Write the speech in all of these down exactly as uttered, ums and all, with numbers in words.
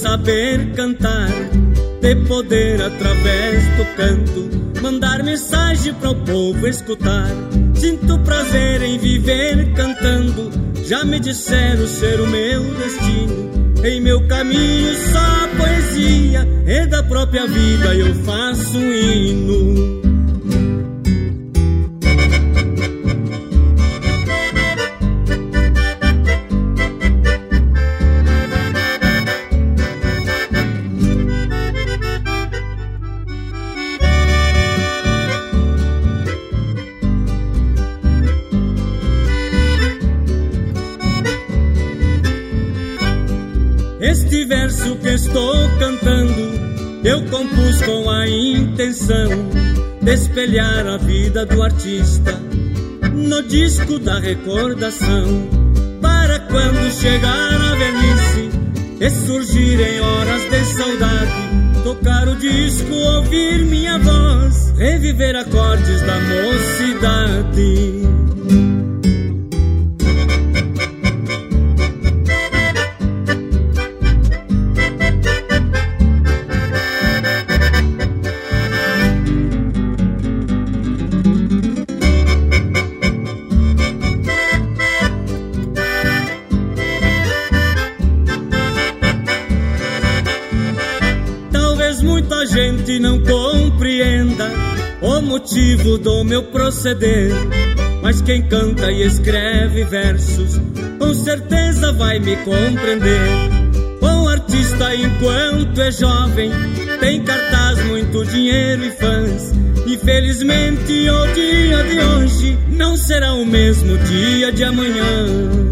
saber cantar, de poder através do canto mandar mensagem para o povo escutar. Sinto prazer em viver cantando, já me disseram ser o meu destino. Em meu caminho só a poesia, e da própria vida eu faço um hino. Este verso que estou cantando eu compus com a intenção de espelhar a vida do artista no disco da recordação, para quando chegar a velhice e surgirem horas de saudade, tocar o disco, ouvir minha voz, reviver acordes da mocidade. Muita gente não compreenda o motivo do meu proceder, mas quem canta e escreve versos com certeza vai me compreender. O artista, enquanto é jovem, tem cartaz, muito dinheiro e fãs. Infelizmente o dia de hoje não será o mesmo dia de amanhã.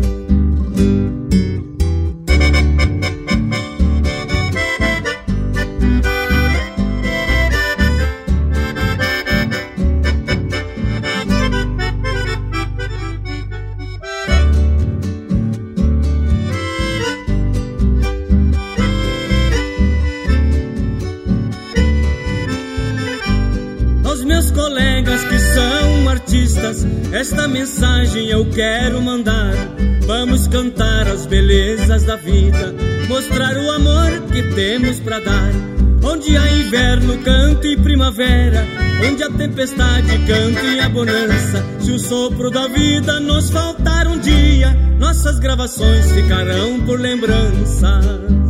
Meus colegas que são artistas, esta mensagem eu quero mandar. Vamos cantar as belezas da vida, mostrar o amor que temos pra dar. Onde há inverno, cante primavera, onde a tempestade, cante a bonança. Se o sopro da vida nos faltar um dia, nossas gravações ficarão por lembranças.